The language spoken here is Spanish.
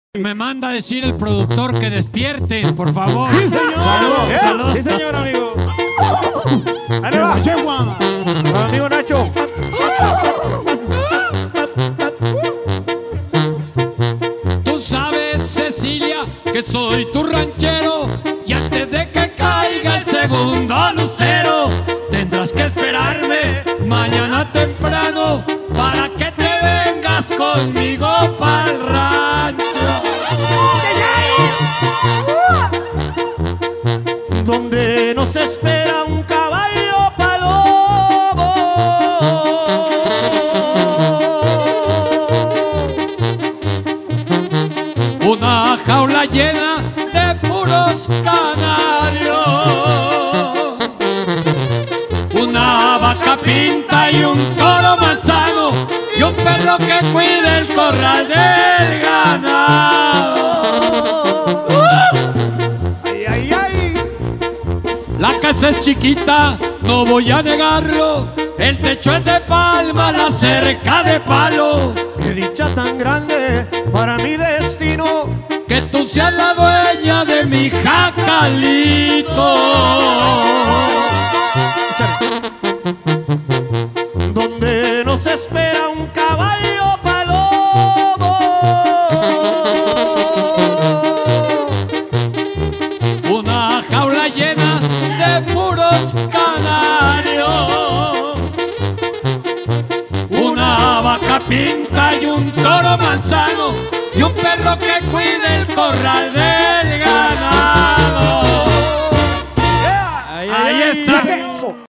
Me manda a decir el productor que despierten, por favor. Sí, señor. Salud. Sí, señor, amigo. Ahí le va. Chegua. Amigo Nacho. Tú sabes, Cecilia, que soy tu ranchero, y antes de que caiga el segundo lucero, tendrás que esperarme mañana temprano para que te vengas conmigo pa'l rancho. Donde nos espera un caballo palomo. Una jaula llena de puros canarios, una vaca pinta y un toro manzano, y un perro que cuida el corral del ganado. Ay, ay, ay. La casa es chiquita, no voy a negarlo, el techo es de palma, la cerca de palo. Qué dicha tan grande para mi destino. Que tú seas la dueña de mi jacalito. Donde nos espera un caballo palomo. Una jaula llena de puros canarios, una vaca pinta y un toro manzano, y un perro que cuide el corral del ganado. Ay, Ahí está. ¿Qué es eso?